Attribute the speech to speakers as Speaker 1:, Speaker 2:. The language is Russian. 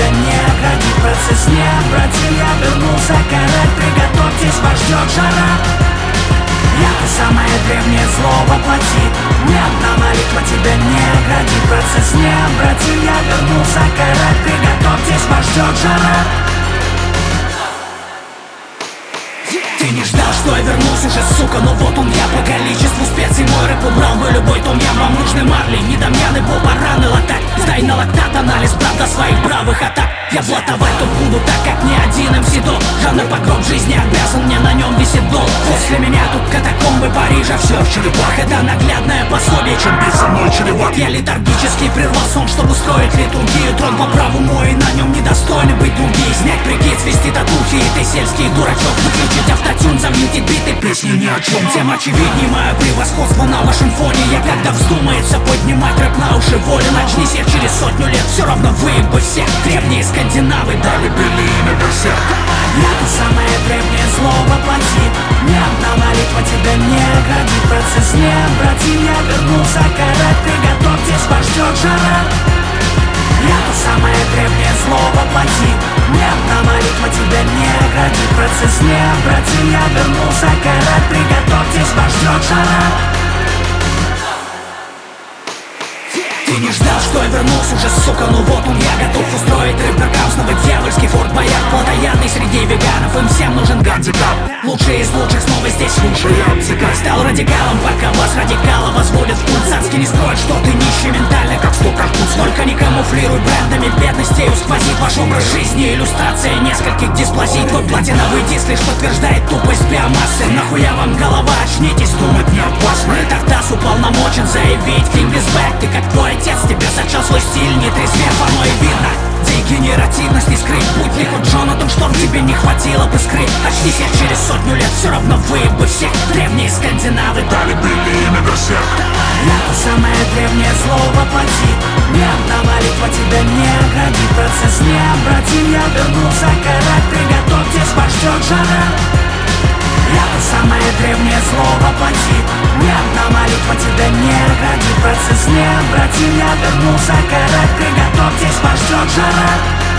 Speaker 1: тебя не оградит процесс необратим. Я вернулся карать, приготовьтесь, вас ждет жара. Я то самое древнее зло воплотит. Ни одна молитва тебя не оградит процесс необратим. Я вернулся карать, приготовьтесь, вас ждет жара. Ты не ждал, что я вернусь уже, сука, но вот он я. По количеству специй мой рэп убрал бы любой том. Я вам нужны марли, недомьяны, бараны латать. Сдай на лактат анализ, правда своих бравых атак. Я блатовать тут буду так, как ни один МС до. Жанр погром жизни обязан, мне на нем висит долг. После меня тут катакомбы Парижа, все в черепах. Это наглядное пособие, чем бить со мной чреват. Я летаргически прервал сон, чтобы устроить литургию. Трон по праву мой, на нем недостойны быть другие. Снять прикид, свести татухи, и ты сельский дурачок. Выключить автотюн, замьютить биты, песни ни о чем. Тем очевидней мое превосходство на вашем фоне. Я когда вздумается поднимать рэп на уши воли. Начнись я через 100 лет, все равно выебу всех. Древние скандинавы дали били имя берсерк. Я то самое древнее зло воплотит. Ни одна молитва тебя не оградит процесс необратим. Я вернулся карать, приготовьтесь, вас ждет жара. Я то самое древнее зло воплотит. Ни одна молитва тебя не оградит процесс необратим. Я вернулся карать, приготовьтесь, вас ждет жара. Ты не ждал, что я вернулся уже, сука, ну вот он я. Готов устроить рэп-беркам, снова дьявольский Форт Боярд. Плотоядный среди веганов, им всем нужен гандикап. Лучший из лучших снова здесь, слушай, я обтекай. Стал радикалом, пока вас радикала возводят в культ. Цацки не скроют, что ты нищий ментально, как стук аркуц. Только не камуфлируй брендами бедностей, сквозит ваш образ жизни. Иллюстрация нескольких дисплазий. Твой платиновый диск лишь подтверждает тупость биомассы. Нахуя вам голова, очнитесь, думать не опасно. И Тартас уполномочен заявить King is back. Ты как твой отец, тебе зачал свой стиль, не трезвев, оно и видно. Дегенеративность не скрыть, будь ли хоть Джонатан Шторм, тебе не хватило бы скрыть. Очнись я через 100 лет, все равно выебу всех. Древние скандинавы дали били имя берсерк. Я то самое древнее зло воплотит. Ни одна молитва тебя не оградит процесс необратим. Я вернулся карать, приготовьтесь, вас ждет жара. Я то самое древнее зло воплотит. Ни одна молитва тебя не оградит процесс необратим. Я вернулся карать, приготовьтесь, вас ждет жара.